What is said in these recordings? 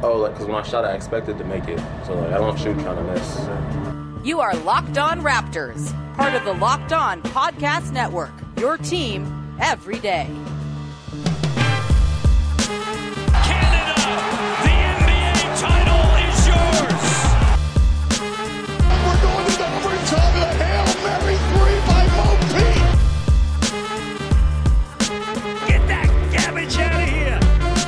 Oh, like, because when I shot, I expected to make it. So, like, I don't shoot trying to miss. You are Locked On Raptors, part of the Locked On Podcast Network, your team every day. Canada, the NBA title is yours. We're going to the overtime of the Hail Mary 3 by Mo Pete. Get that garbage out of here.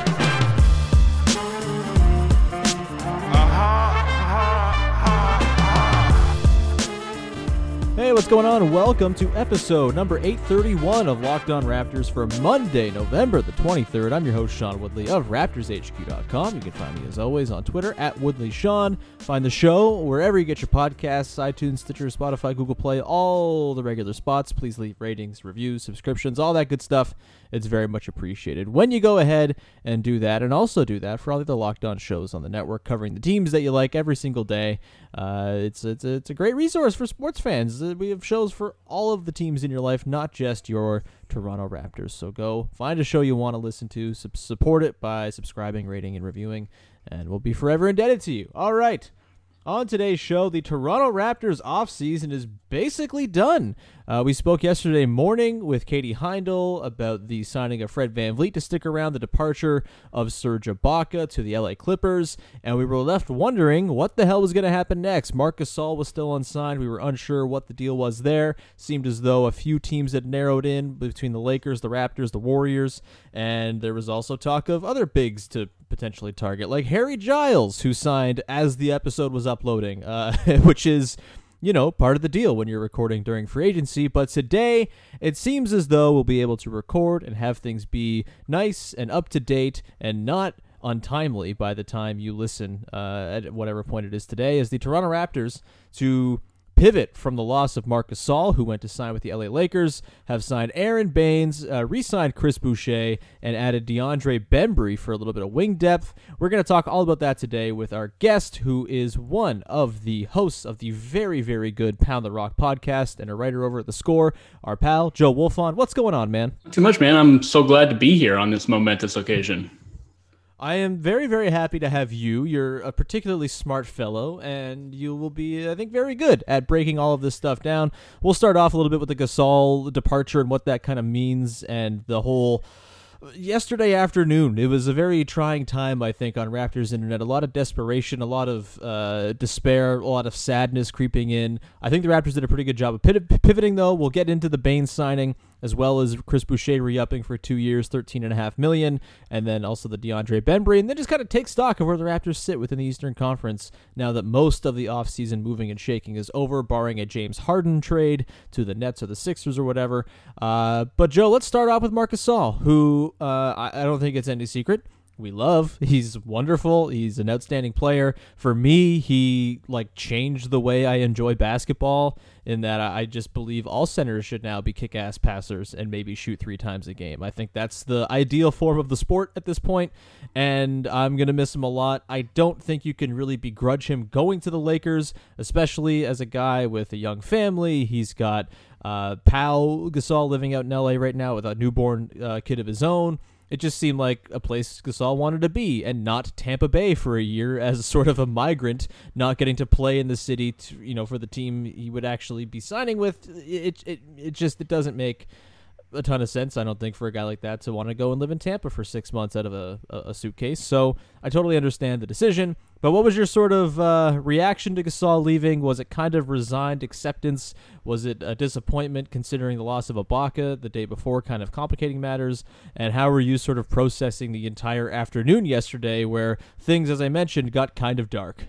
Hey, what's going on? Welcome to episode number 831 of Locked On Raptors for Monday, November the 23rd. I'm your host, Sean Woodley of RaptorsHQ.com. You can find me, as always, on Twitter at WoodleySean. Find the show wherever you get your podcasts, iTunes, Stitcher, Spotify, Google Play, all the regular spots. Please leave ratings, reviews, subscriptions, all that good stuff. It's very much appreciated when you go ahead and do that, and also do that for all the other Locked On shows on the network covering the teams that you like every single day. It's a great resource for sports fans. We have shows for all of the teams in your life, not just your Toronto Raptors. So go find a show you want to listen to, support it by subscribing, rating, and reviewing, and we'll be forever indebted to you. All right. On today's show, the Toronto Raptors offseason is basically done. We spoke yesterday morning with Katie Heindel about the signing of Fred VanVleet to stick around, the departure of Serge Ibaka to the LA Clippers, and we were left wondering what the hell was going to happen next. Marc Gasol was still unsigned. We were unsure what the deal was there. Seemed as though a few teams had narrowed in between the Lakers, the Raptors, the Warriors, and there was also talk of other bigs to potentially target, like Harry Giles, who signed as the episode was uploading, which is, you know, part of the deal when you're recording during free agency. But today, it seems as though we'll be able to record and have things be nice and up to date and not untimely by the time you listen at whatever point it is today, as the Toronto Raptors, to pivot from the loss of Marc Gasol, who went to sign with the LA Lakers, have signed Aaron Baines, re-signed Chris Boucher, and added DeAndre Bembry for a little bit of wing depth. We're going to talk all about that today with our guest, who is one of the hosts of the very, very good Pound the Rock podcast and a writer over at The Score, our pal, Joe Wolfond. What's going on, man? Not too much, man. I'm so glad to be here on this momentous occasion. I am very, very happy to have you. You're a particularly smart fellow, and you will be, I think, very good at breaking all of this stuff down. We'll start off a little bit with the Gasol departure and what that kind of means, and the whole yesterday afternoon. It was a very trying time, I think, on Raptors Internet. A lot of desperation, a lot of despair, a lot of sadness creeping in. I think the Raptors did a pretty good job of pivoting, though. We'll get into the Baines signing, as well as Chris Boucher re-upping for 2 years, $13.5 million, and then also the DeAndre Bembry, and then just kind of take stock of where the Raptors sit within the Eastern Conference now that most of the offseason moving and shaking is over, barring a James Harden trade to the Nets or the Sixers or whatever. But Joe, let's start off with Marc Gasol, who I don't think it's any secret we love. He's wonderful. He's an outstanding player. For me, he changed the way I enjoy basketball, in that I just believe all centers should now be kick-ass passers and maybe shoot 3 times a game. I think that's the ideal form of the sport at this point, and I'm going to miss him a lot. I don't think you can really begrudge him going to the Lakers, especially as a guy with a young family. He's got Pau Gasol living out in LA right now with a newborn kid of his own. It just seemed like a place Gasol wanted to be, and not Tampa Bay for a year as sort of a migrant, not getting to play in the city for the team he would actually be signing with. It just doesn't make a ton of sense, I don't think, for a guy like that to want to go and live in Tampa for 6 months out of a suitcase. So I totally understand the decision. But what was your sort of reaction to Gasol leaving? Was it kind of resigned acceptance? Was it a disappointment considering the loss of Ibaka the day before, kind of complicating matters? And how were you sort of processing the entire afternoon yesterday where things, as I mentioned, got kind of dark?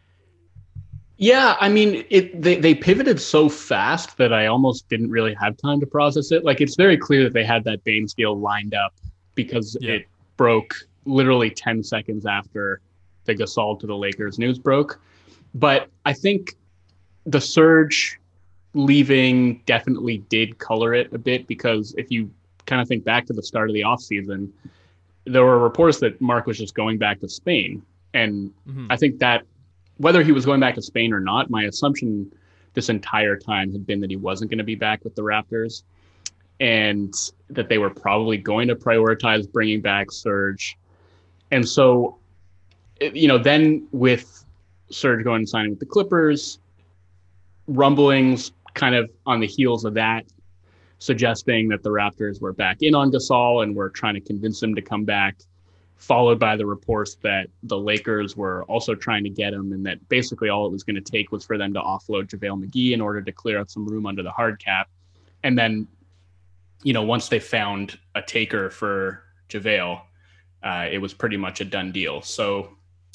Yeah, I mean, they pivoted so fast that I almost didn't really have time to process it. It's very clear that they had that Baines deal lined up because it broke literally 10 seconds after the Gasol to the Lakers news broke. But I think the Serge leaving definitely did color it a bit, because if you kind of think back to the start of the offseason, there were reports that Marc was just going back to Spain. And I think that whether he was going back to Spain or not, my assumption this entire time had been that he wasn't going to be back with the Raptors, and that they were probably going to prioritize bringing back Serge. And so then with Serge going and signing with the Clippers, rumblings kind of on the heels of that, suggesting that the Raptors were back in on Gasol and were trying to convince him to come back, followed by the reports that the Lakers were also trying to get him, and that basically all it was going to take was for them to offload JaVale McGee in order to clear out some room under the hard cap. And then, once they found a taker for JaVale, it was pretty much a done deal. So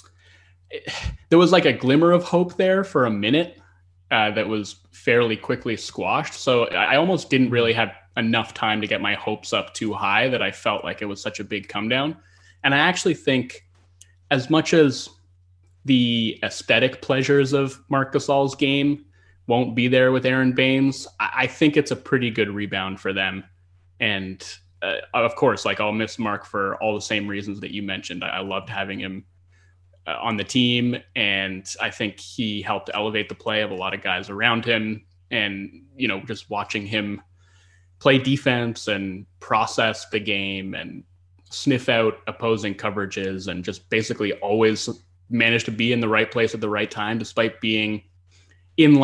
there was like a glimmer of hope there for a minute that was fairly quickly squashed. So I almost didn't really have enough time to get my hopes up too high that I felt like it was such a big come down. And I actually think, as much as the aesthetic pleasures of Marc Gasol's game won't be there with Aaron Baines, I think it's a pretty good rebound for them. And of course, I'll miss Marc for all the same reasons that you mentioned. I loved having him on the team, and I think he helped elevate the play of a lot of guys around him. And, just watching him play defense and process the game and sniff out opposing coverages and just basically always manage to be in the right place at the right time, despite being in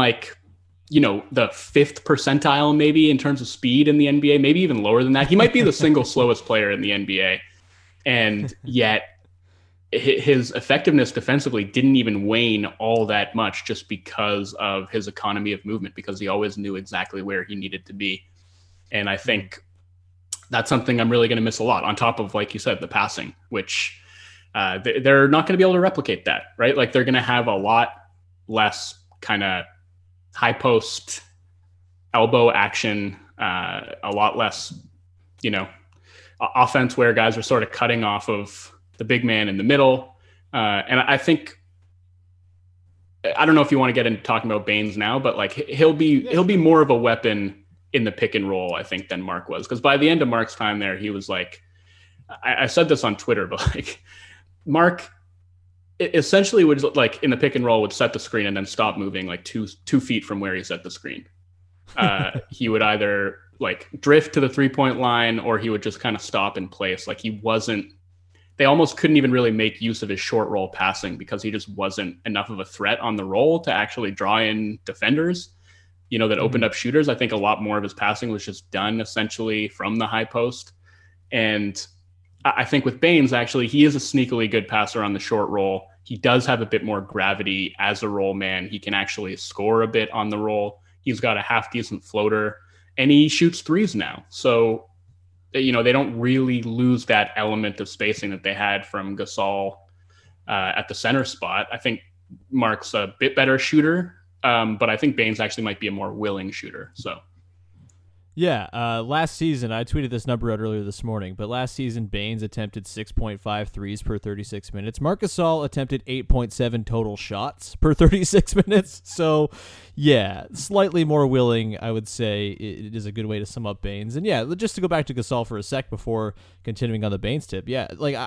the 5th percentile, maybe in terms of speed in the NBA, maybe even lower than that. He might be the single slowest player in the NBA. And yet his effectiveness defensively didn't even wane all that much, just because of his economy of movement, because he always knew exactly where he needed to be. And I think that's something I'm really going to miss a lot, on top of, like you said, the passing, which they're not going to be able to replicate that, right? They're going to have a lot less kind of high post elbow action, a lot less, offense where guys are sort of cutting off of the big man in the middle. And I think, I don't know if you want to get into talking about Baines now, but he'll be more of a weapon in the pick and roll, I think, than Marc was. Because by the end of Marc's time there, he was I said this on Twitter, but Marc essentially would, in the pick and roll, would set the screen and then stop moving 2 feet from where he set the screen. He would either drift to the 3-point line, or he would just kind of stop in place. They almost couldn't even really make use of his short roll passing, because he just wasn't enough of a threat on the roll to actually draw in defenders, that opened up shooters. I think a lot more of his passing was just done essentially from the high post. And I think with Baines, actually, he is a sneakily good passer on the short roll. He does have a bit more gravity as a roll man. He can actually score a bit on the roll. He's got a half decent floater, and he shoots threes now. So, they don't really lose that element of spacing that they had from Gasol at the center spot. I think Marc's a bit better shooter, but I think Baines actually might be a more willing shooter. So. Yeah, last season, I tweeted this number out earlier this morning, but last season, Baines attempted 6.5 threes per 36 minutes. Marc Gasol attempted 8.7 total shots per 36 minutes. So, yeah, slightly more willing, I would say, it is a good way to sum up Baines. And yeah, just to go back to Gasol for a sec before continuing on the Baines tip, yeah,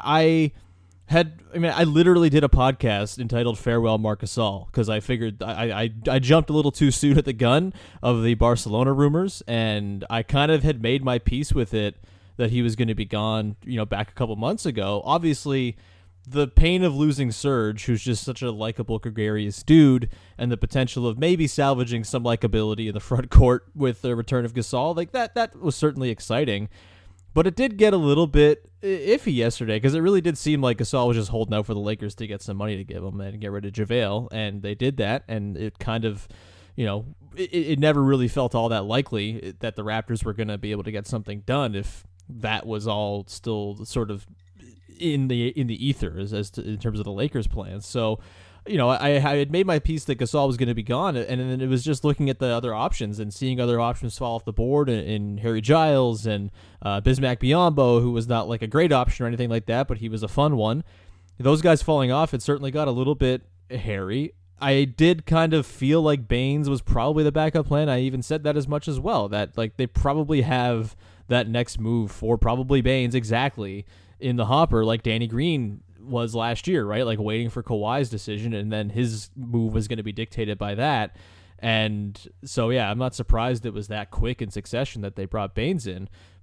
I literally did a podcast entitled Farewell Marc Gasol, because I figured I jumped a little too soon at the gun of the Barcelona rumors, and I kind of had made my peace with it that he was going to be gone, back a couple months ago. Obviously, the pain of losing Serge, who's just such a likable, gregarious dude, and the potential of maybe salvaging some likability in the front court with the return of Gasol, that was certainly exciting. But it did get a little bit iffy yesterday, because it really did seem like Gasol was just holding out for the Lakers to get some money to give him and get rid of JaVale, and they did that, and it kind of, it never really felt all that likely that the Raptors were going to be able to get something done if that was all still sort of in the ether in terms of the Lakers' plans. So, I had made my peace that Gasol was going to be gone, and then it was just looking at the other options and seeing other options fall off the board in Harry Giles and Bismack Biyombo, who was not a great option or anything like that, but he was a fun one. Those guys falling off, it certainly got a little bit hairy. I did kind of feel like Baines was probably the backup plan. I even said that as much as well, that they probably have that next move for probably Baines exactly in the hopper, like Danny Green was last year, right? Waiting for Kawhi's decision, and then his move was going to be dictated by that. And so, yeah, I'm not surprised it was that quick in succession that they brought Baines in.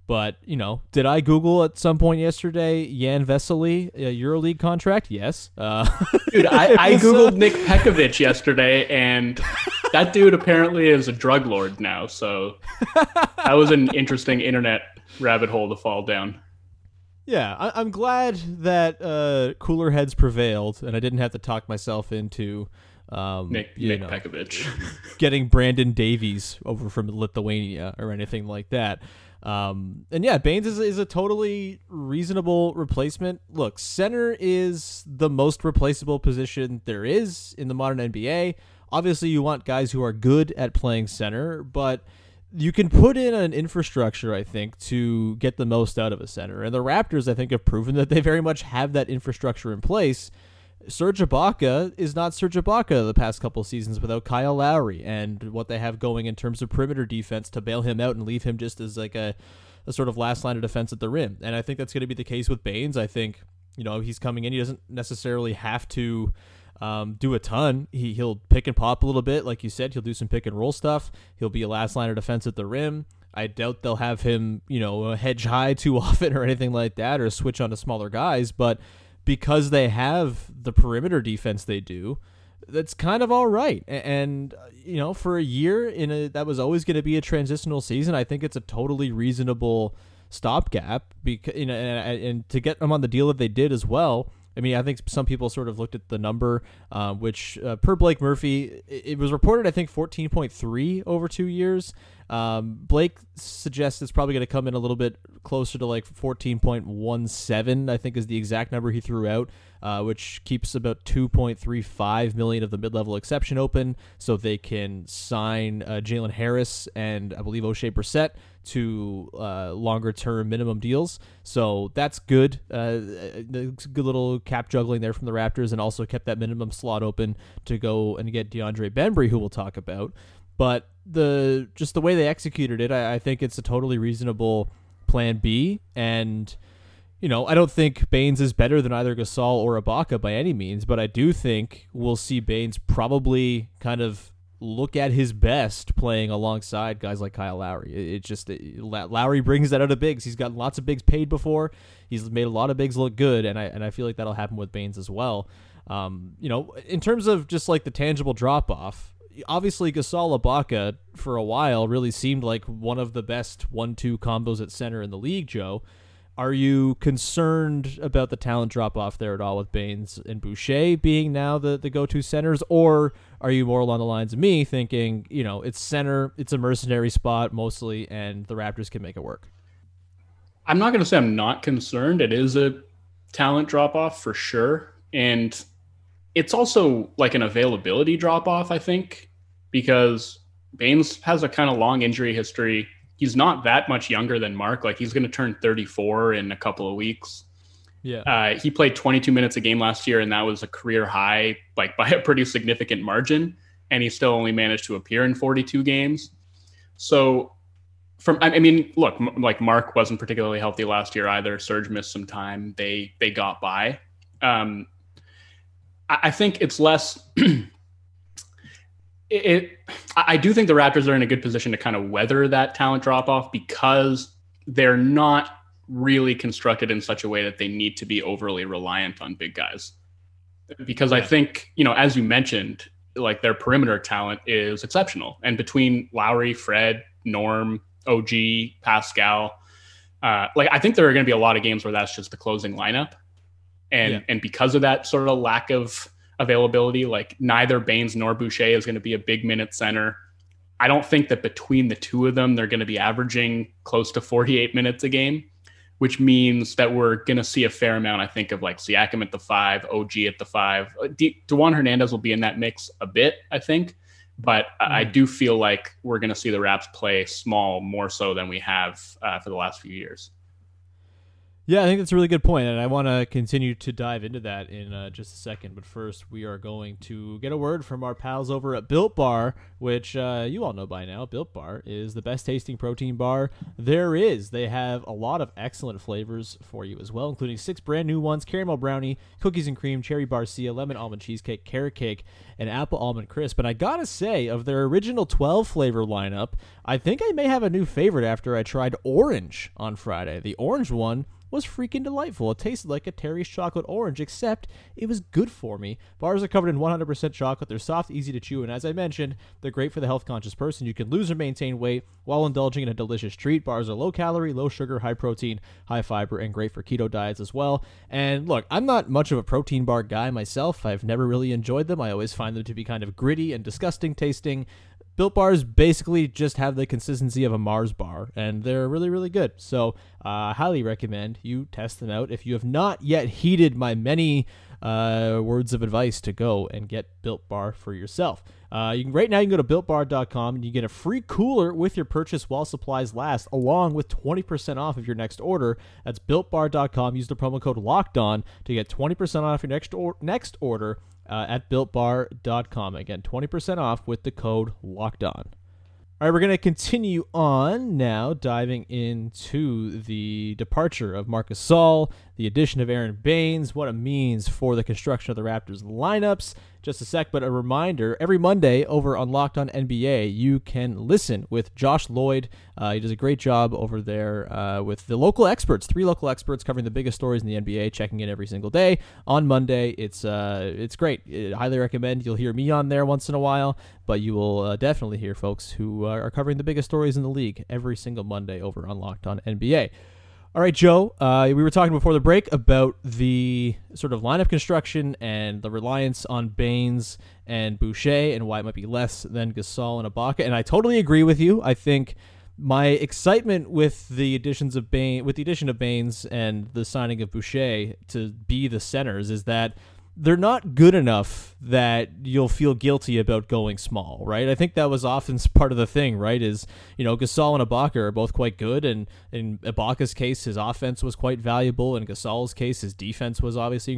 But, did I Google at some point yesterday Jan Vesely, EuroLeague contract? Yes. Dude, I Googled Nick Pekovic yesterday, and that dude apparently is a drug lord now. So that was an interesting internet rabbit hole to fall down. Yeah, I'm glad that cooler heads prevailed, and I didn't have to talk myself into Nick Pekovic getting Brandon Davies over from Lithuania or anything like that. And yeah, Baines is a totally reasonable replacement. Look, center is the most replaceable position there is in the modern NBA. Obviously, you want guys who are good at playing center, but you can put in an infrastructure, I think, to get the most out of a center. And the Raptors, I think, have proven that they very much have that infrastructure in place. Serge Ibaka is not Serge Ibaka the past couple seasons without Kyle Lowry and what they have going in terms of perimeter defense to bail him out and leave him just as like a sort of last line of defense at the rim. And I think that's going to be the case with Baines. I think, he's coming in. He doesn't necessarily have to do a ton. He'll pick and pop a little bit. Like you said, he'll do some pick and roll stuff. He'll be a last line of defense at the rim. I doubt they'll have him, hedge high too often or anything like that or switch on to smaller guys. But because they have the perimeter defense they do, that's kind of all right. And for a year that was always going to be a transitional season, I think it's a totally reasonable stopgap because and to get them on the deal that they did as well. I mean, I think some people sort of looked at the number, which per Blake Murphy, it was reported, I think, 14.3 over 2 years. Blake suggests it's probably going to come in a little bit closer to like 14.17, I think is the exact number he threw out, which keeps about 2.35 million of the mid-level exception open so they can sign Jalen Harris and I believe O'Shea Brissett to longer-term minimum deals. So that's good. Good little cap juggling there from the Raptors, and also kept that minimum slot open to go and get DeAndre Bembry, who we'll talk about. But the way they executed it, I think it's a totally reasonable plan B. And, I don't think Baines is better than either Gasol or Ibaka by any means, but I do think we'll see Baines probably kind of look at his best playing alongside guys like Kyle Lowry. Lowry brings that out of bigs. He's gotten lots of bigs paid before. He's made a lot of bigs look good, and I feel like that'll happen with Baines as well. In terms of just like the tangible drop-off, obviously Gasol Ibaka for a while really seemed like one of the best 1-2 combos at center in the league, Joe. Are you concerned about the talent drop-off there at all with Baines and Boucher being now the go-to centers, or are you more along the lines of me thinking, it's center, it's a mercenary spot mostly, and the Raptors can make it work? I'm not going to say I'm not concerned. It is a talent drop-off for sure. And it's also like an availability drop-off, I think, because Baines has a kind of long injury history. He's not that much younger than Mark. Like, he's going to turn 34 in a couple of weeks. Yeah. He played 22 minutes a game last year, and that was a career high, like by a pretty significant margin. And he still only managed to appear in 42 games. So look, like Mark wasn't particularly healthy last year either. Serge missed some time. They got by. I think it's less. I do think the Raptors are in a good position to kind of weather that talent drop off because they're not really constructed in such a way that they need to be overly reliant on big guys. Because I think, as you mentioned, like their perimeter talent is exceptional. And between Lowry, Fred, Norm, OG, Pascal, I think there are going to be a lot of games where that's just the closing lineup. And because of that sort of lack of availability, like neither Baines nor Boucher is going to be a big minute center. I don't think that between the two of them, they're going to be averaging close to 48 minutes a game, which means that we're going to see a fair amount, I think, of like Siakam at the 5, OG at the 5. DeJuan Hernandez will be in that mix a bit, I think. But I do feel like we're going to see the Raps play small more so than we have for the last few years. Yeah, I think that's a really good point, and I want to continue to dive into that in just a second. But first, we are going to get a word from our pals over at Built Bar, which you all know by now. Built Bar is the best tasting protein bar there is. They have a lot of excellent flavors for you as well, including 6 brand new ones: caramel brownie, cookies and cream, cherry barcia, lemon almond cheesecake, carrot cake, and apple almond crisp. And I gotta say, of their original 12 flavor lineup, I think I may have a new favorite after I tried orange on Friday. The orange one was freaking delightful. It tasted like a Terry's chocolate orange, except it was good for me. Bars are covered in 100% chocolate. They're soft, easy to chew, and as I mentioned, they're great for the health-conscious person. You can lose or maintain weight while indulging in a delicious treat. Bars are low-calorie, low-sugar, high-protein, high-fiber, and great for keto diets as well. And look, I'm not much of a protein bar guy myself. I've never really enjoyed them. I always find them to be kind of gritty and disgusting tasting. Built Bars basically just have the consistency of a Mars bar, and they're really, really good. So I highly recommend you test them out. If you have not yet heeded my many words of advice to go and get Built Bar for yourself. Right now you can go to BuiltBar.com and you get a free cooler with your purchase while supplies last, along with 20% off of your next order. That's BuiltBar.com. Use the promo code LOCKEDON to get 20% off your next order at BuiltBar.com. Again, 20% off with the code LOCKEDON. All right, we're going to continue on now, diving into the departure of Marc Gasol, the addition of Aaron Baines, what it means for the construction of the Raptors lineups. Just a sec, but a reminder, every Monday over on Locked On NBA, you can listen with Josh Lloyd. He does a great job over there with the local experts, 3 local experts covering the biggest stories in the NBA, checking in every single day. On Monday, it's great. I highly recommend. You'll hear me on there once in a while, but you will definitely hear folks who are covering the biggest stories in the league every single Monday over on Locked On NBA. All right, Joe, we were talking before the break about the sort of lineup construction and the reliance on Baines and Boucher and why it might be less than Gasol and Ibaka, and I totally agree with you. I think my excitement with the addition of Baines and the signing of Boucher to be the centers is that they're not good enough that you'll feel guilty about going small, right? I think that was often part of the thing, right? Is, Gasol and Ibaka are both quite good, and in Ibaka's case, his offense was quite valuable. In Gasol's case, his defense was obviously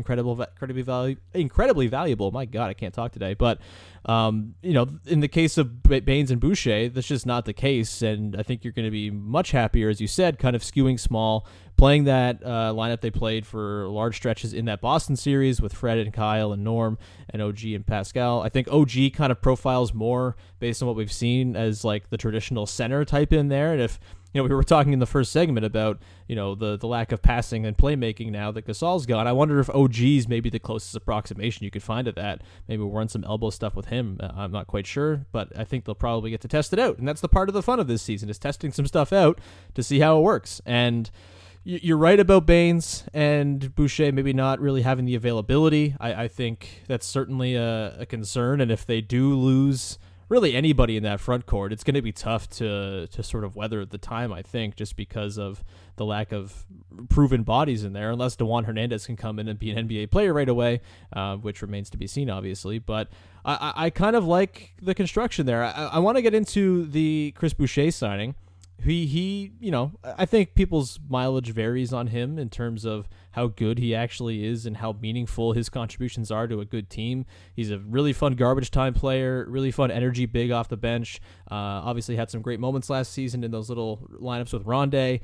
incredibly valuable. My God, I can't talk today. But, in the case of Baines and Boucher, that's just not the case, and I think you're going to be much happier, as you said, kind of skewing small, playing that lineup they played for large stretches in that Boston series with Fred and Kyle and Norm and OG and Pascal. I think OG kind of profiles more based on what we've seen as like the traditional center type in there. And if, we were talking in the first segment about, the lack of passing and playmaking now that Gasol's gone, I wonder if OG's maybe the closest approximation you could find to that. Maybe we'll run some elbow stuff with him. I'm not quite sure, but I think they'll probably get to test it out. And that's the part of the fun of this season, is testing some stuff out to see how it works. And you're right about Baines and Boucher maybe not really having the availability. I think that's certainly a concern, and if they do lose really anybody in that front court, it's going to be tough to sort of weather the time, I think, just because of the lack of proven bodies in there, unless DeJuan Hernandez can come in and be an NBA player right away, which remains to be seen, obviously. But I kind of like the construction there. I want to get into the Chris Boucher signing. He, I think people's mileage varies on him in terms of how good he actually is and how meaningful his contributions are to a good team. He's a really fun garbage time player, really fun energy, big off the bench. Obviously had some great moments last season in those little lineups with Rondé.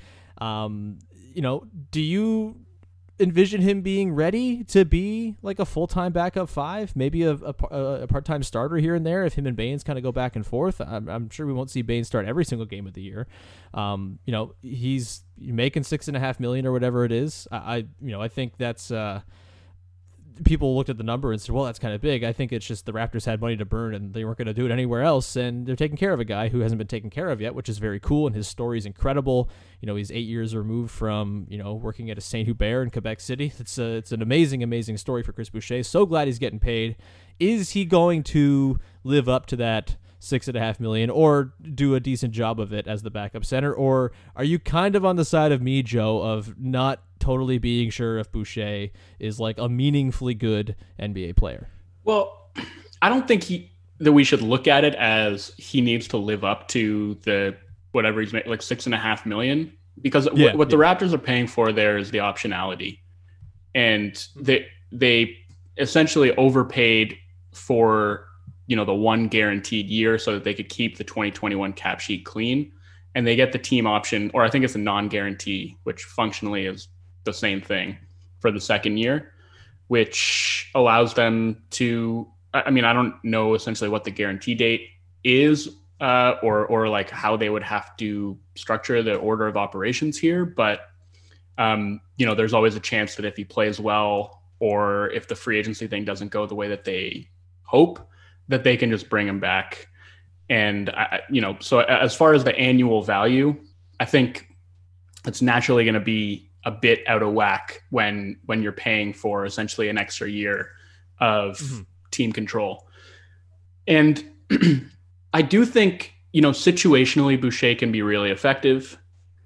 Do you envision him being ready to be like a full-time backup 5, maybe a part-time starter here and there if him and Baines kind of go back and forth? I'm sure we won't see Baines start every single game of the year. He's making $6.5 million or whatever it is. I think that's people looked at the number and said, well, that's kind of big. I think it's just the Raptors had money to burn and they weren't going to do it anywhere else, and they're taking care of a guy who hasn't been taken care of yet, which is very cool, and his story is incredible. He's 8 years removed from, working at a Saint Hubert in Quebec City. It's an amazing, amazing story for Chris Boucher. So glad he's getting paid. Is he going to live up to that $6.5 million or do a decent job of it as the backup center? Or are you kind of on the side of me, Joe, of not totally being sure if Boucher is like a meaningfully good NBA player? Well, I don't think that we should look at it as he needs to live up to the whatever he's made, like $6.5 million. because what the Raptors are paying for there is the optionality, and they essentially overpaid for the one guaranteed year so that they could keep the 2021 cap sheet clean, and they get the team option, or I think it's a non-guarantee, which functionally is the same thing for the second year, which allows them to, I mean, I don't know essentially what the guarantee date is, or like how they would have to structure the order of operations here. But, there's always a chance that if he plays well, or if the free agency thing doesn't go the way that they hope, that they can just bring him back. And, so as far as the annual value, I think it's naturally going to be a bit out of whack when you're paying for essentially an extra year of team control. And I do think, situationally Boucher can be really effective.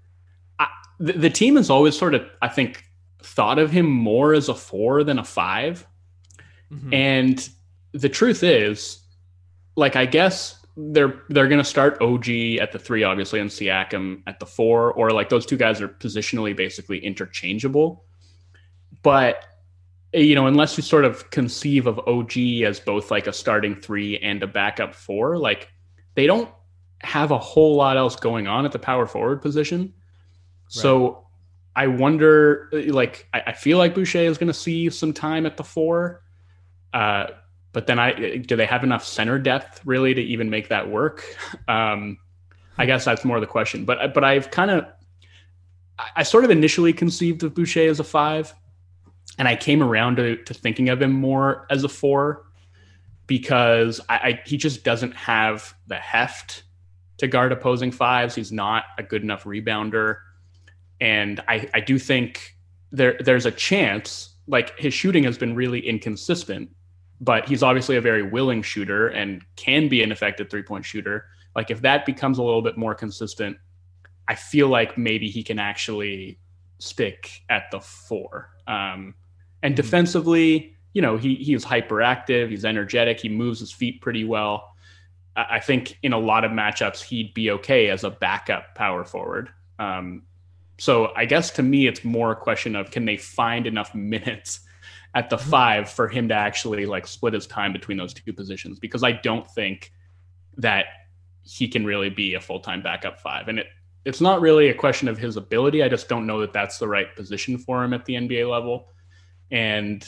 The team has always sort of, I think, thought of him more as a 4 than a 5. And the truth is, like, I guess they're going to start OG at the 3, obviously, and Siakam at the 4, or like those two guys are positionally basically interchangeable. But, unless you sort of conceive of OG as both like a starting 3 and a backup 4, like they don't have a whole lot else going on at the power forward position. Right. So I wonder, like, I feel like Boucher is going to see some time at the 4. But then do they have enough center depth really to even make that work? I guess that's more the question. But I've I sort of initially conceived of Boucher as a 5, and I came around to thinking of him more as a 4 because he just doesn't have the heft to guard opposing 5s. He's not a good enough rebounder. And I do think there's a chance, like, his shooting has been really inconsistent, but he's obviously a very willing shooter and can be an effective 3-point shooter. Like, if that becomes a little bit more consistent, I feel like maybe he can actually stick at the 4. And defensively, he's hyperactive, he's energetic, he moves his feet pretty well. I think in a lot of matchups, he'd be okay as a backup power forward. So I guess to me, it's more a question of, can they find enough minutes at the 5 for him to actually like split his time between those two positions? Because I don't think that he can really be a full-time backup 5. And it's not really a question of his ability. I just don't know that that's the right position for him at the NBA level. And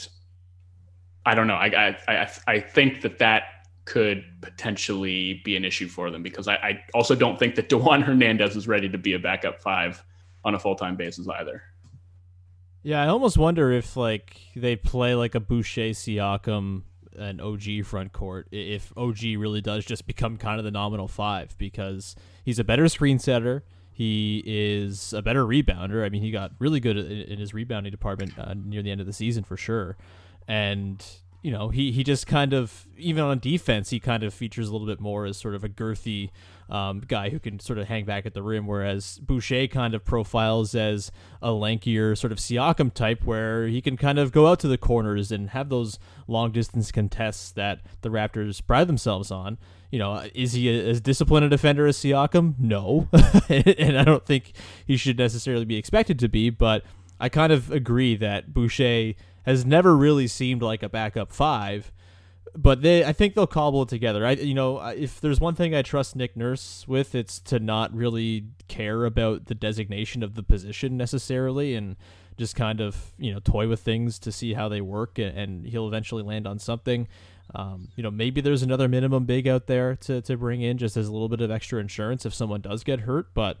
I don't know. I think that could potentially be an issue for them, because I also don't think that DeJuan Hernandez is ready to be a backup 5 on a full-time basis either. Yeah, I almost wonder if like they play like a Boucher, Siakam, and OG front court, if OG really does just become kind of the nominal 5, because he's a better screen setter. He is a better rebounder. I mean, he got really good in his rebounding department near the end of the season for sure. And, he just kind of, even on defense, he kind of features a little bit more as sort of a girthy guy who can sort of hang back at the rim, whereas Boucher kind of profiles as a lankier sort of Siakam type, where he can kind of go out to the corners and have those long distance contests that the Raptors pride themselves on. Is he as disciplined a defender as Siakam? No. And I don't think he should necessarily be expected to be, but I kind of agree that Boucher has never really seemed like a backup 5, but I think they'll cobble it together. If there's one thing I trust Nick Nurse with, it's to not really care about the designation of the position necessarily, and just kind of, toy with things to see how they work, and he'll eventually land on something. Maybe there's another minimum big out there to bring in just as a little bit of extra insurance if someone does get hurt. But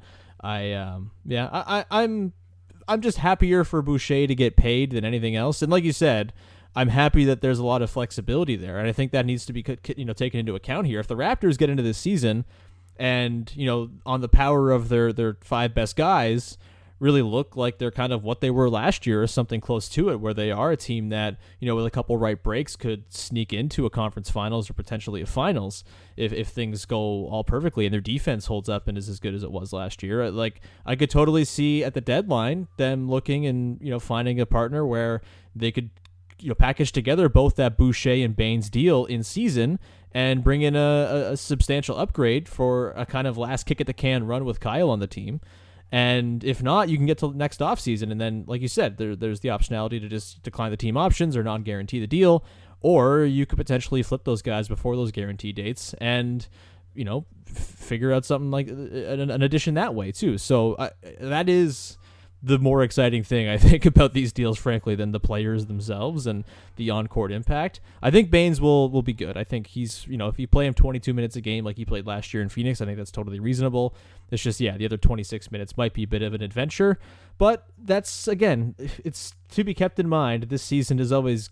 I'm just happier for Boucher to get paid than anything else. And like you said, I'm happy that there's a lot of flexibility there. And I think that needs to be, taken into account here. If the Raptors get into this season and, on the power of their 5 best guys, really look like they're kind of what they were last year or something close to it, where they are a team that, with a couple right breaks could sneak into a conference finals or potentially a finals if things go all perfectly and their defense holds up and is as good as it was last year. Like, I could totally see at the deadline them looking and, finding a partner where they could, package together both that Boucher and Baines deal in season and bring in a substantial upgrade for a kind of last kick at the can run with Kyle on the team. And if not, you can get to next offseason. And then, like you said, there's the optionality to just decline the team options or non-guarantee the deal. Or you could potentially flip those guys before those guarantee dates and, figure out something like an addition that way too. So that is the more exciting thing, I think, about these deals, frankly, than the players themselves and the on-court impact. I think Baines will be good. I think he's, if you play him 22 minutes a game like he played last year in Phoenix, I think that's totally reasonable. It's just, the other 26 minutes might be a bit of an adventure. But that's, again, it's to be kept in mind. This season is always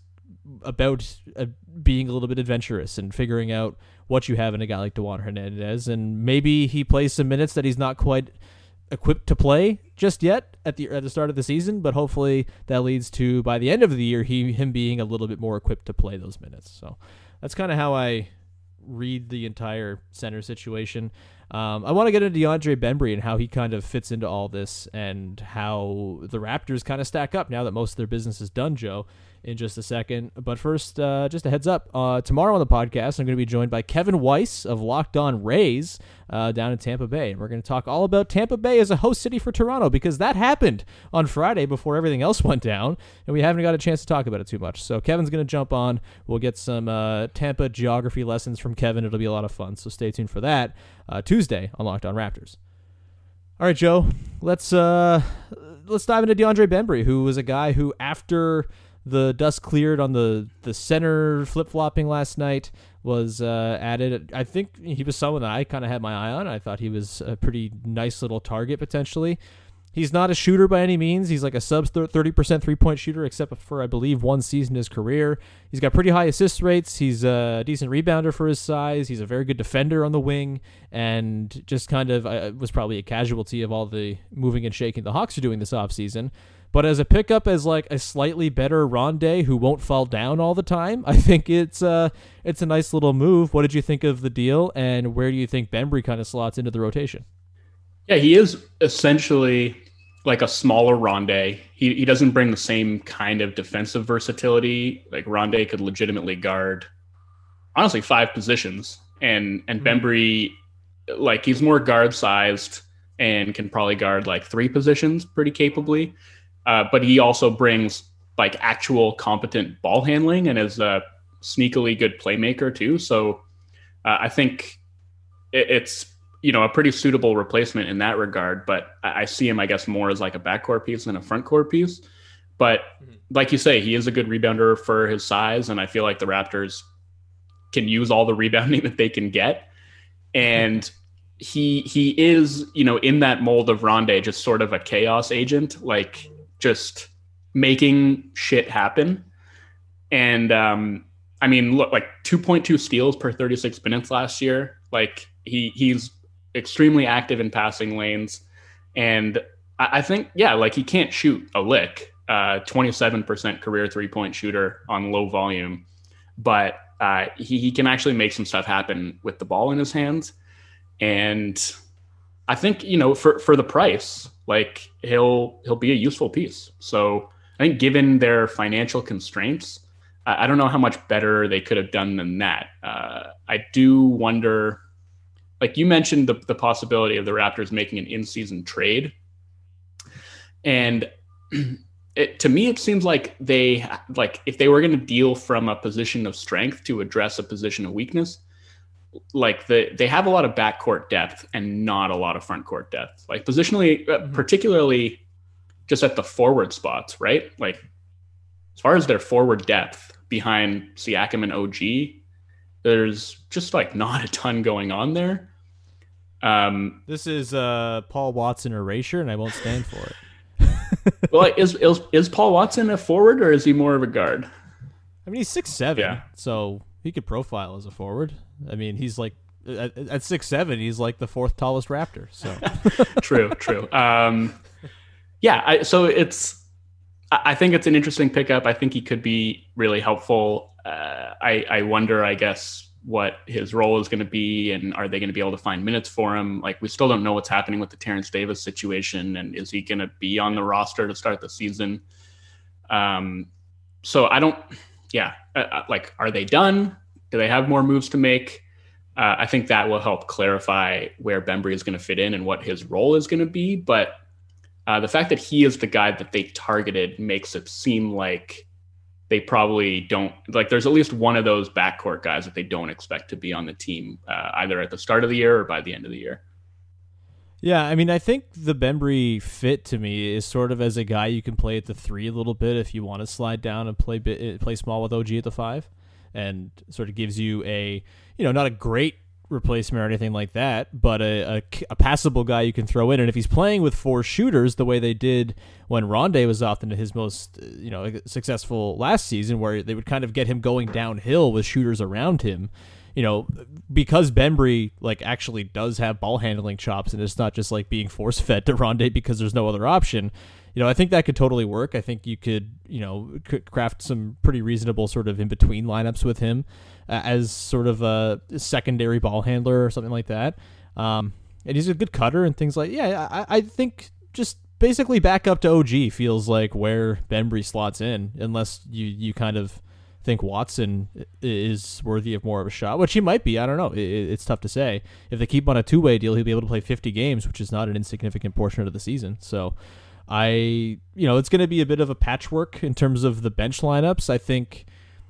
about being a little bit adventurous and figuring out what you have in a guy like DeJuan Hernandez. And maybe he plays some minutes that he's not quite equipped to play just yet at the start of the season, but hopefully that leads to, by the end of the year, him being a little bit more equipped to play those minutes. So that's kind of how I read the entire center situation. I want to get into DeAndre Bembry and how he kind of fits into all this and how the Raptors kind of stack up now that most of their business is done, Joe, in just a second. But first, just a heads up, tomorrow on the podcast, I'm going to be joined by Kevin Weiss of Locked On Rays down in Tampa Bay. And we're going to talk all about Tampa Bay as a host city for Toronto, because that happened on Friday before everything else went down, and we haven't got a chance to talk about it too much. So Kevin's going to jump on. We'll get some Tampa geography lessons from Kevin. It'll be a lot of fun, so stay tuned for that Tuesday on Locked On Raptors. All right, Joe, let's dive into DeAndre Bembry, who was a guy who, after the dust cleared on the center flip-flopping last night, was added. I think he was someone that I kind of had my eye on. I thought he was a pretty nice little target, potentially. He's not a shooter by any means. He's like a sub 30% three-point shooter, except for, I believe, one season in his career. He's got pretty high assist rates. He's a decent rebounder for his size. He's a very good defender on the wing, and just kind of was probably a casualty of all the moving and shaking the Hawks are doing this offseason. But as a pickup, as like a slightly better Rondé who won't fall down all the time, I think it's a nice little move. What did you think of the deal, and where do you think Bembry kind of slots into the rotation? Yeah, he is essentially like a smaller Rondé. He doesn't bring the same kind of defensive versatility. Like Rondé could legitimately guard, honestly, 5 positions, and Bembry, like, he's more guard sized and can probably guard like 3 positions pretty capably. But he also brings like actual competent ball handling and is a sneakily good playmaker too. So I think it's, a pretty suitable replacement in that regard. But I see him, I guess, more as like a backcourt piece than a frontcourt piece. But like you say, he is a good rebounder for his size. And I feel like the Raptors can use all the rebounding that they can get. And he is, in that mold of Rondé, just sort of a chaos agent, like just making shit happen. And look, like 2.2 steals per 36 minutes last year. Like he's extremely active in passing lanes. And I think, like he can't shoot a lick, 27% career 3-point shooter on low volume, but he can actually make some stuff happen with the ball in his hands. And I think, for the price, like he'll be a useful piece. So I think given their financial constraints, I don't know how much better they could have done than that. I do wonder, like you mentioned, the possibility of the Raptors making an in-season trade. And to me, it seems like if they were going to deal from a position of strength to address a position of weakness, like they have a lot of backcourt depth and not a lot of frontcourt depth, like positionally, particularly just at the forward spots, right? Like as far as their forward depth behind Siakam and OG, there's just like not a ton going on there. This is Paul Watson erasure, and I won't stand for it. Well, is Paul Watson a forward or is he more of a guard? I mean, he's 6'7", Yeah. so he could profile as a forward. I mean, he's like at 6'7", he's like the 4th tallest Raptor. So True. I think it's an interesting pickup. I think he could be really helpful. I wonder, I guess, what his role is going to be, and are they going to be able to find minutes for him? Like, we still don't know what's happening with the Terrence Davis situation, and is he going to be on the roster to start the season? So I don't, like, are they done? Do they have more moves to make? I think that will help clarify where Bembry is going to fit in and what his role is going to be. But The fact that he is the guy that they targeted makes it seem like they probably don't, like there's at least one of those backcourt guys that they don't expect to be on the team either at the start of the year or by the end of the year. Yeah, I mean, I think the Bembry fit to me is sort of as a guy you can play at the 3 a little bit if you want to slide down and play small with OG at the 5, and sort of gives you a, not a great replacement or anything like that, but a passable guy you can throw in. And if he's playing with 4 shooters the way they did when Rondé was often his most successful last season, where they would kind of get him going downhill with shooters around him, because Bembry actually does have ball handling chops and it's not just being force fed to Rondé because there's no other option. I think that could totally work. I think you could craft some pretty reasonable sort of in between lineups with him as sort of a secondary ball handler or something like that. And he's a good cutter and things I think just basically back up to OG feels like where Bembry slots in, unless you kind of think Watson is worthy of more of a shot, which he might be. I don't know. It's tough to say. If they keep on a 2-way deal, he'll be able to play 50 games, which is not an insignificant portion of the season. So it's going to be a bit of a patchwork in terms of the bench lineups. I think,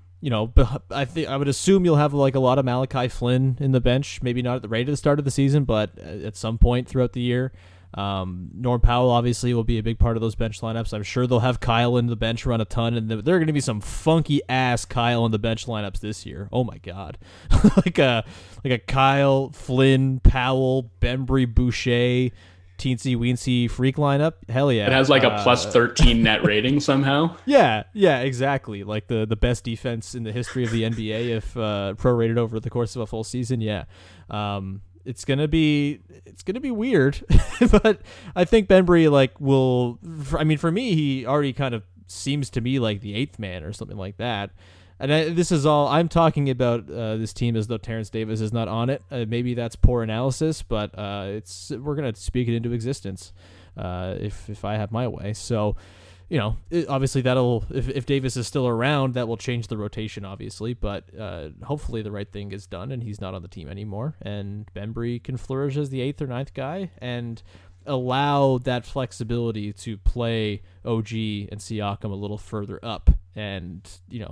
I would assume you'll have a lot of Malachi Flynn in the bench, maybe not right at the start of the season, but at some point throughout the year. Norm Powell obviously will be a big part of those bench lineups. I'm sure they'll have Kyle in the bench run a ton, and there are going to be some funky ass Kyle in the bench lineups this year. Oh my god, like a Kyle, Flynn, Powell, Bembry, Boucher, teensy weensy freak lineup. Hell yeah, it has a plus 13 net rating somehow. Yeah, exactly. Like the best defense in the history of the NBA if prorated over the course of a full season. Yeah. It's gonna be weird, but I think Bembry will. I mean, for me, he already kind of seems to me like the 8th man or something like that. And this is all I'm talking about. This team as though Terrence Davis is not on it. Maybe that's poor analysis, but we're gonna speak it into existence if I have my way. So. Obviously that'll, if Davis is still around, that will change the rotation, obviously, but hopefully the right thing is done and he's not on the team anymore, and Bembry can flourish as the 8th or 9th guy and allow that flexibility to play OG and Siakam a little further up and,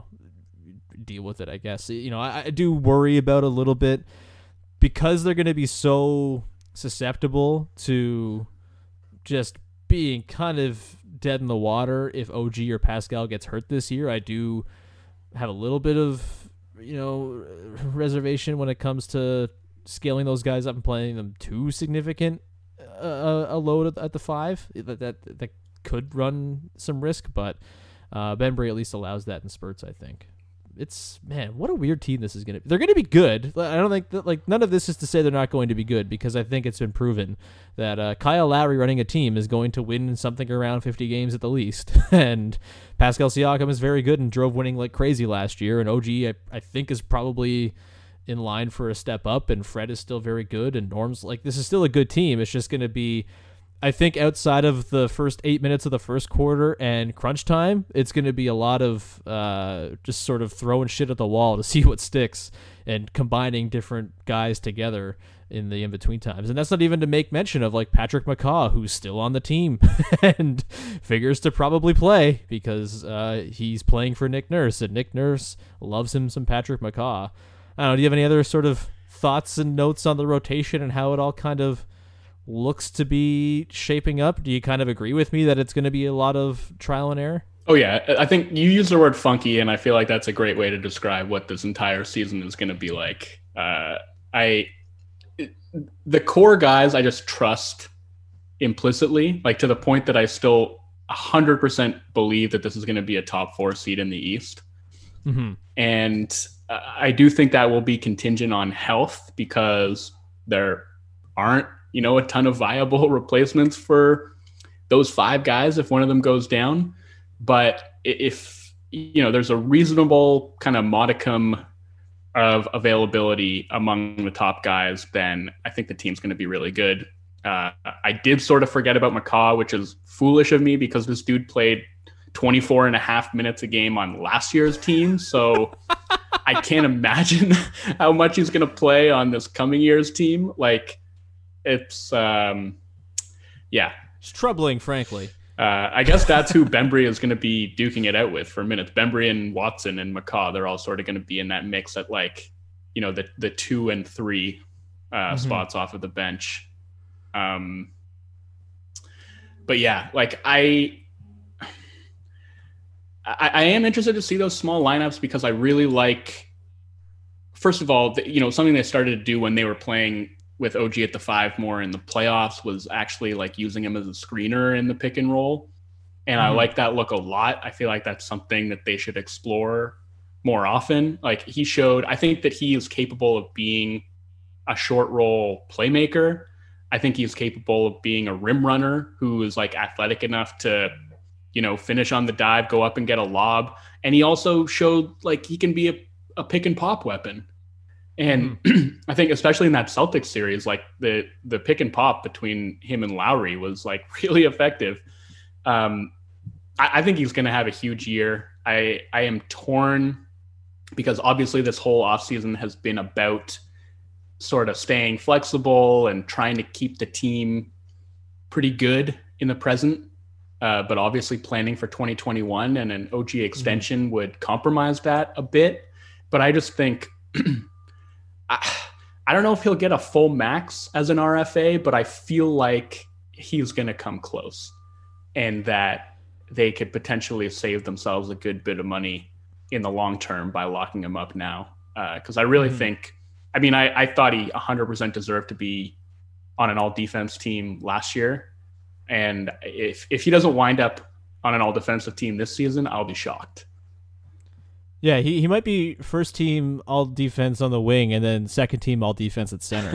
deal with it, I guess. I do worry about a little bit because they're going to be so susceptible to just being kind of dead in the water if OG or Pascal gets hurt this year. I do have a little bit of reservation when it comes to scaling those guys up and playing them too significant a load at the 5 that could run some risk, but Bembry at least allows that in spurts. I think what a weird team this is going to be. They're going to be good. I don't think that none of this is to say they're not going to be good, because I think it's been proven that Kyle Lowry running a team is going to win something around 50 games at the least. And Pascal Siakam is very good and drove winning like crazy last year. And OG, I think, is probably in line for a step up. And Fred is still very good. And Norm's this is still a good team. It's just going to be, I think, outside of the first 8 minutes of the first quarter and crunch time, it's going to be a lot of just sort of throwing shit at the wall to see what sticks and combining different guys together in the in-between times. And that's not even to make mention of Patrick McCaw, who's still on the team and figures to probably play because he's playing for Nick Nurse, and Nick Nurse loves him some Patrick McCaw. I don't know, do you have any other sort of thoughts and notes on the rotation and how it all kind of looks to be shaping up? Do you kind of agree with me that it's going to be a lot of trial and error? Oh yeah, I think you use the word funky, and I feel like that's a great way to describe what this entire season is going to be like. The core guys I just trust implicitly, to the point that I still 100% believe that this is going to be a top 4 seed in the East. Mm-hmm. And I do think that will be contingent on health, because there aren't a ton of viable replacements for those 5 guys if one of them goes down. But if there's a reasonable kind of modicum of availability among the top guys, then I think the team's going to be really good. I did sort of forget about McCaw, which is foolish of me because this dude played 24 and a half minutes a game on last year's team. So I can't imagine how much he's going to play on this coming year's team. It's, It's troubling, frankly. I guess that's who Bembry is going to be duking it out with for minutes. Bembry and Watson and McCaw, they're all sort of going to be in that mix at like, the 2 and 3 spots off of the bench. But yeah, like I am interested to see those small lineups because I really like, first of all, something they started to do when they were playing with OG at the 5 more in the playoffs was actually like using him as a screener in the pick and roll. And I like that look a lot. I feel like that's something that they should explore more often. Like I think that he is capable of being a short roll playmaker. I think he's capable of being a rim runner who is like athletic enough to, finish on the dive, go up and get a lob. And he also showed like he can be a pick and pop weapon. And I think especially in that Celtics series, like the pick and pop between him and Lowry was like really effective. I think he's going to have a huge year. I am torn because obviously this whole offseason has been about sort of staying flexible and trying to keep the team pretty good in the present. But obviously planning for 2021 and an OG extension would compromise that a bit. But I just think I don't know if he'll get a full max as an RFA, but I feel like he's going to come close and that they could potentially save themselves a good bit of money in the long term by locking him up now. Because I really think, I thought he 100% deserved to be on an all defense team last year. And if he doesn't wind up on an all defensive team this season, I'll be shocked. Yeah, he might be first team all defense on the wing and then second team all defense at center.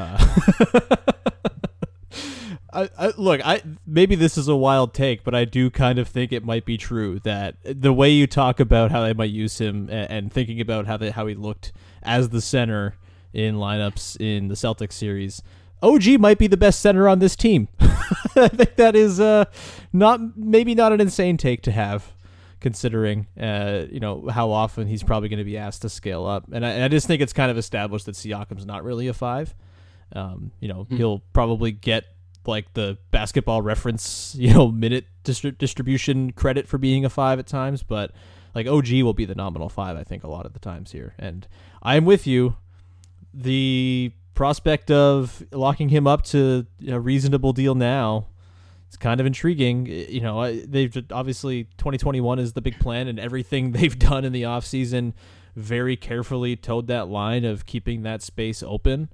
Look, maybe this is a wild take, but I do kind of think it might be true that the way you talk about how they might use him and thinking about how he looked as the center in lineups in the Celtics series, OG might be the best center on this team. I think that is maybe not an insane take to have, considering how often he's probably going to be asked to scale up. And I just think it's kind of established that Siakam's not really a 5. He'll probably get like the Basketball Reference minute distribution credit for being a 5 at times, but like OG will be the nominal 5 I think a lot of the times here. And I'm with you. The prospect of locking him up to a reasonable deal now, it's kind of intriguing. They've obviously 2021 is the big plan, and everything they've done in the offseason very carefully towed that line of keeping that space open.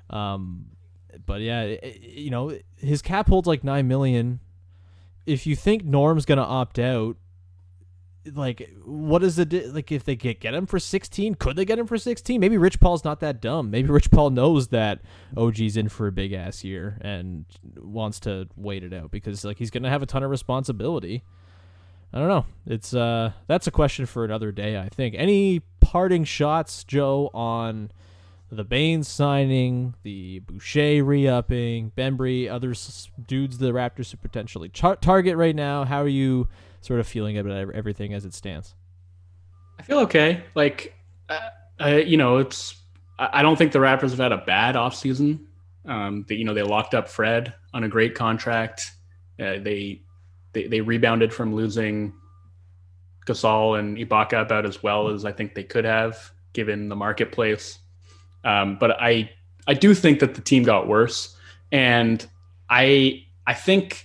But yeah, his cap holds like $9 million. If you think Norm's going to opt out, like, what is it? Like, if they get him for 16, could they get him for 16? Maybe Rich Paul's not that dumb. Maybe Rich Paul knows that OG's in for a big ass year and wants to wait it out because like he's going to have a ton of responsibility. I don't know. It's that's a question for another day, I think. Any parting shots, Joe, on the Baines signing, the Boucher re-upping, Bembry, other dudes the Raptors should potentially target right now? How are you sort of feeling about everything as it stands? I feel okay. Like, I don't think the Raptors have had a bad offseason. They locked up Fred on a great contract. They rebounded from losing Gasol and Ibaka about as well as I think they could have given the marketplace. But I do think that the team got worse. And I think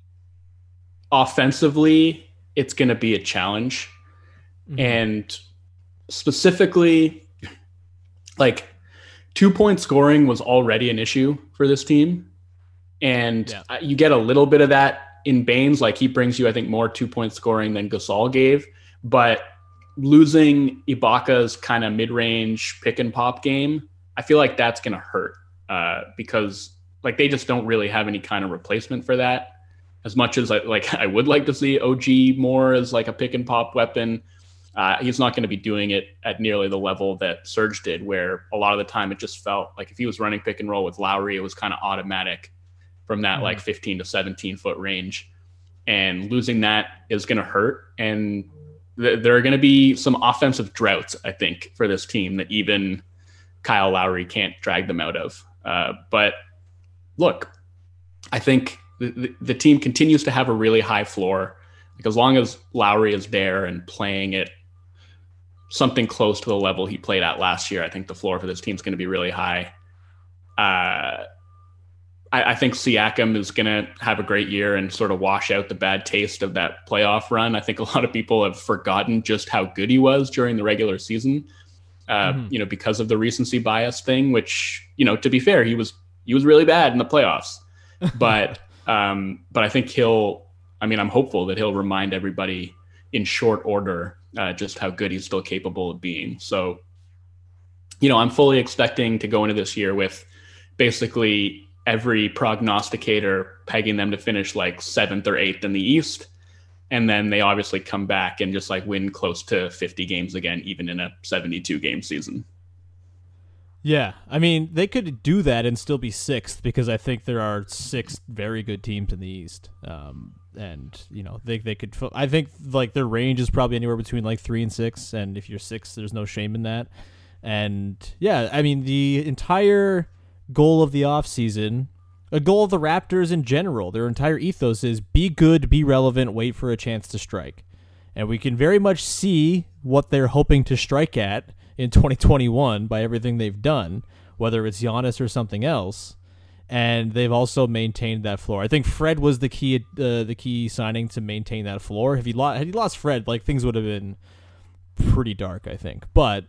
offensively, it's going to be a challenge. Mm-hmm. And specifically, like 2-point scoring was already an issue for this team. And you get a little bit of that in Baines. Like he brings you, I think, more 2-point scoring than Gasol gave. But losing Ibaka's kind of mid-range pick and pop game, I feel like that's going to hurt because like they just don't really have any kind of replacement for that. As much as I would like to see OG more as like a pick and pop weapon, he's not going to be doing it at nearly the level that Serge did, where a lot of the time it just felt like if he was running pick and roll with Lowry, it was kind of automatic from that like 15 to 17 foot range. And losing that is going to hurt. And there are going to be some offensive droughts, I think, for this team that even Kyle Lowry can't drag them out of. But look, I think the team continues to have a really high floor. Like as long as Lowry is there and playing at something close to the level he played at last year, I think the floor for this team is going to be really high. I think Siakam is going to have a great year and sort of wash out the bad taste of that playoff run. I think a lot of people have forgotten just how good he was during the regular season, because of the recency bias thing, which, to be fair, he was really bad in the playoffs. But I think I'm hopeful that he'll remind everybody in short order just how good he's still capable of being. So, I'm fully expecting to go into this year with basically every prognosticator pegging them to finish like 7th or 8th in the East. And then they obviously come back and just like win close to 50 games again, even in a 72 game season. Yeah. I mean, they could do that and still be 6th because I think there are 6 very good teams in the East. They could, I think like their range is probably anywhere between like 3 and 6. And if you're 6, there's no shame in that. And yeah, I mean, the entire goal of the offseason, a goal of the Raptors in general, their entire ethos is be good, be relevant, wait for a chance to strike. And we can very much see what they're hoping to strike at in 2021 by everything they've done, whether it's Giannis or something else. And they've also maintained that floor. I think Fred was the key signing to maintain that floor. Had he lost Fred, like things would have been pretty dark, I think. But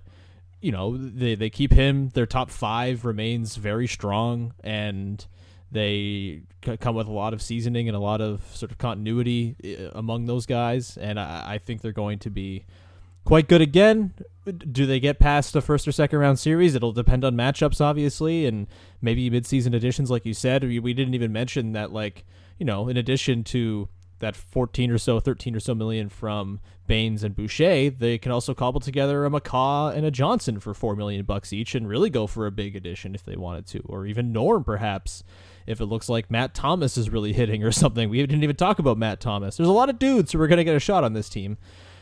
they keep him. Their top 5 remains very strong, and they come with a lot of seasoning and a lot of sort of continuity among those guys. And I think they're going to be quite good again. Do they get past the first or second round series? It'll depend on matchups, obviously, and maybe midseason additions, like you said. We didn't even mention that, in addition to that 13 or so million from Baines and Boucher, they can also cobble together a McCaw and a Johnson for $4 million each and really go for a big addition if they wanted to, or even Norm perhaps if it looks like Matt Thomas is really hitting or something. We didn't even talk about Matt Thomas. There's a lot of dudes who are going to get a shot on this team,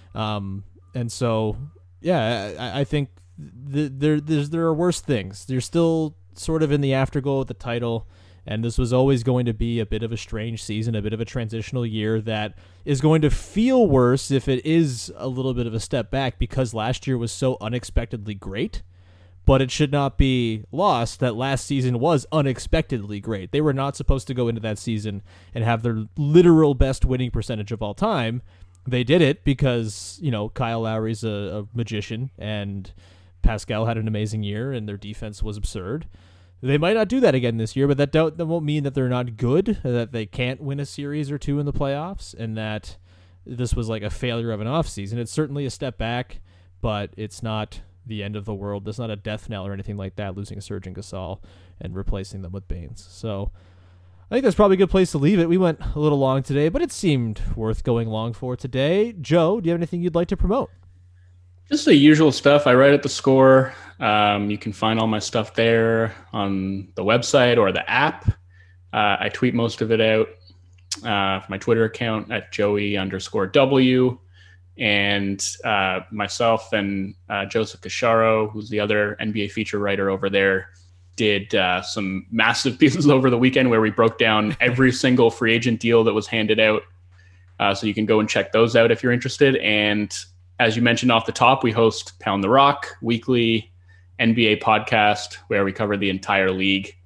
and so yeah, I think there are worse things. They're still sort of in the afterglow of the title. And this was always going to be a bit of a strange season, a bit of a transitional year that is going to feel worse if it is a little bit of a step back because last year was so unexpectedly great. But it should not be lost that last season was unexpectedly great. They were not supposed to go into that season and have their literal best winning percentage of all time. They did it because, Kyle Lowry's a magician and Pascal had an amazing year and their defense was absurd. They might not do that again this year, but that won't mean that they're not good, that they can't win a series or 2 in the playoffs, and that this was like a failure of an offseason. It's certainly a step back, but it's not the end of the world. It's not a death knell or anything like that, losing Serge and Gasol and replacing them with Baines. So I think that's probably a good place to leave it. We went a little long today, but it seemed worth going long for today. Joe, do you have anything you'd like to promote? Just the usual stuff. I write at The Score. You can find all my stuff there on the website or the app. I tweet most of it out. My Twitter account at Joey_W. And myself and Joseph Cacharo, who's the other NBA feature writer over there, did some massive pieces over the weekend where we broke down every single free agent deal that was handed out. So you can go and check those out if you're interested. And as you mentioned off the top, we host Pound the Rock, weekly NBA podcast where we cover the entire league,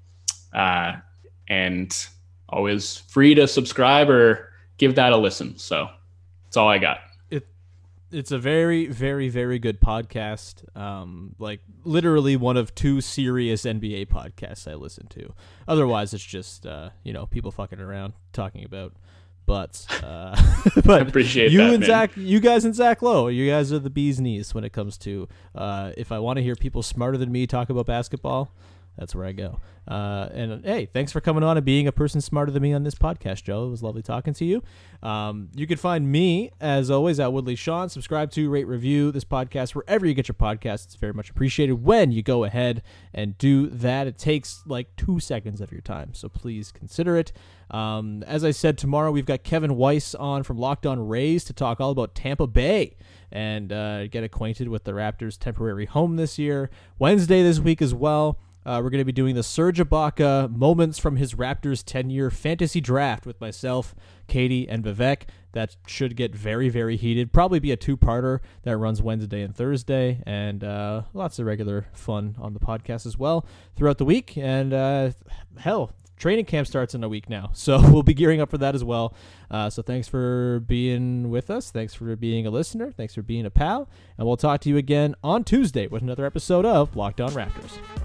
and always free to subscribe or give that a listen. So that's all I got. It's a very, very, very good podcast. Like literally one of 2 serious NBA podcasts I listen to. Otherwise, it's just people fucking around talking about butts. But I appreciate you that, and man. Zach, you guys and Zach Lowe, you guys are the bee's knees when it comes to if I want to hear people smarter than me talk about basketball, that's where I go. And hey, thanks for coming on and being a person smarter than me on this podcast, Joe. It was lovely talking to you. You can find me, as always, at Woodley Sean. Subscribe to, rate, review this podcast wherever you get your podcasts. It's very much appreciated when you go ahead and do that. It takes like 2 seconds of your time, so please consider it. As I said, tomorrow we've got Kevin Weiss on from Locked On Rays to talk all about Tampa Bay and get acquainted with the Raptors' temporary home this year. Wednesday this week as well, We're going to be doing the Serge Ibaka moments from his Raptors 10-year fantasy draft with myself, Katie, and Vivek. That should get very, very heated. Probably be a two-parter that runs Wednesday and Thursday, and lots of regular fun on the podcast as well throughout the week. And hell, training camp starts in a week now, so we'll be gearing up for that as well. So thanks for being with us. Thanks for being a listener. Thanks for being a pal. And we'll talk to you again on Tuesday with another episode of Locked On Raptors.